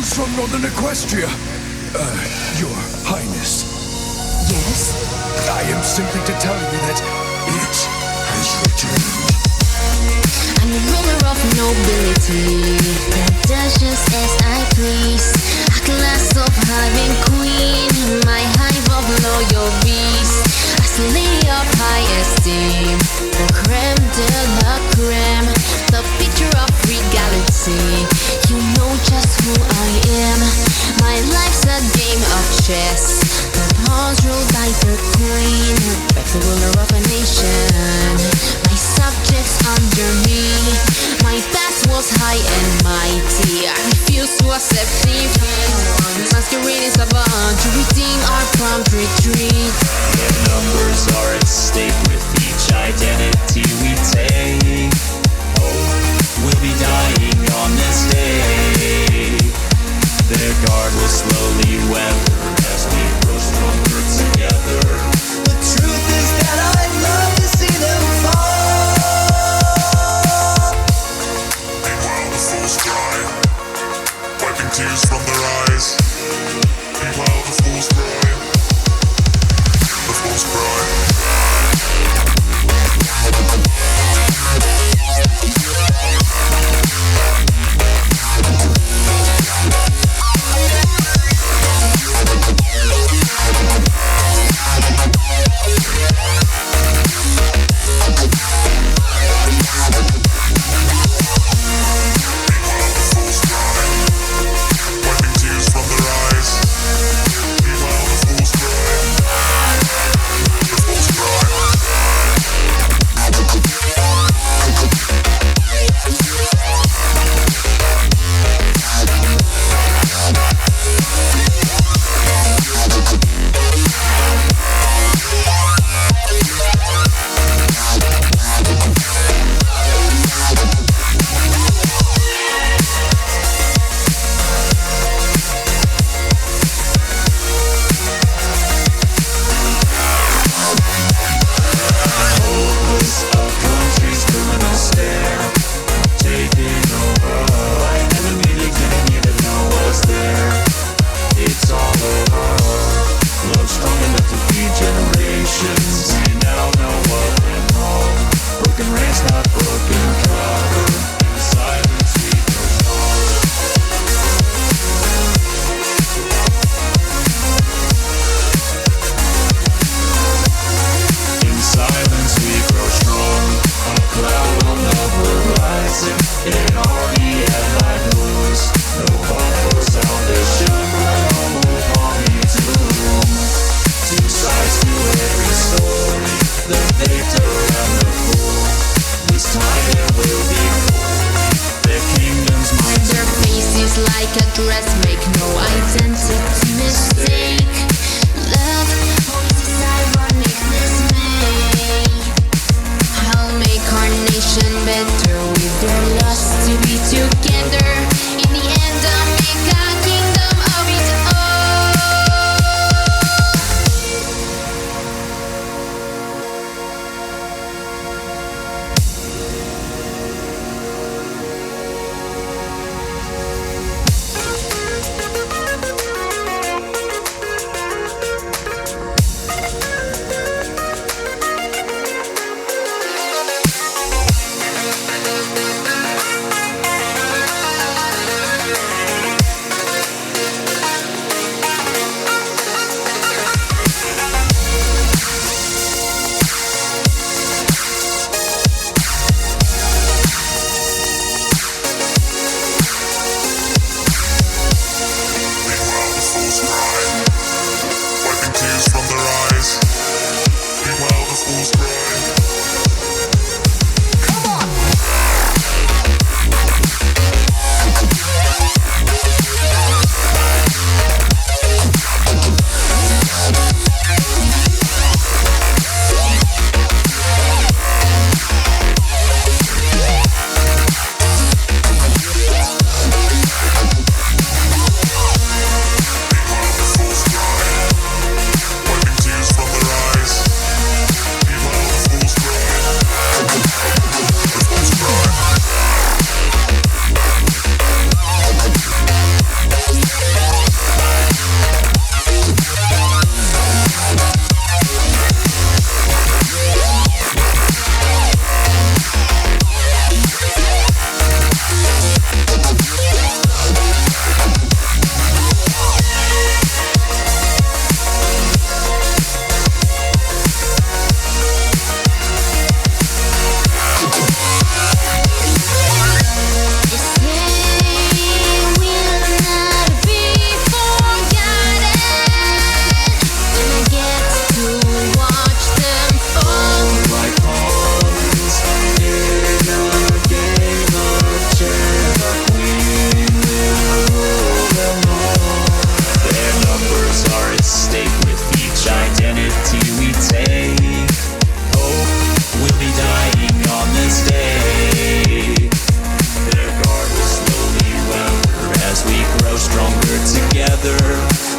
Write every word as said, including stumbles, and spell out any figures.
from Northern Equestria. Uh, Your Highness. Yes? I am simply to tell you that it has returned. I'm the ruler of nobility, that does just as I please. A class of having queen, my hive of loyal beast. A slay of high esteem, the creme de la creme, the picture of regality. You know just who I am. My life's a game of chess. The pawns ruled by the queen, like the ruler of a nation. My subjects under me. My past was high and mighty. I refuse to accept defeat. Masquerade is about to redeem our prompt retreat. The numbers are at stake with each identity we take. Oh, we'll be dying on this day. Their guard will slowly weather as we grow stronger together. The truth is that I'd love to see them fall. Meanwhile, the fools cry, wiping tears from their eyes. Meanwhile, the fools cry, the fools cry. Wiping tears from their eyes. Meanwhile, the fools cry, the fools cry. Hopeless, a country's criminal stare taking over. I never needed, didn't even know was there. It's all over. Love strong enough to feed generations. We now know what went wrong. Broken ranks, not broken cover. In silence we grow strong. In silence we grow strong. A cloud will never rise. An army allied moves. No hope for salvation, but all move on into room. Two sides to every story, the victor and the fool. This time it will be glory. The kingdom's mine. Their faces like a dress, make no identity mistake. Love, voices, ironic dismay. I'll make our nation better with their lust to be together. In the end, I'll make a kingdom of its own. stronger together.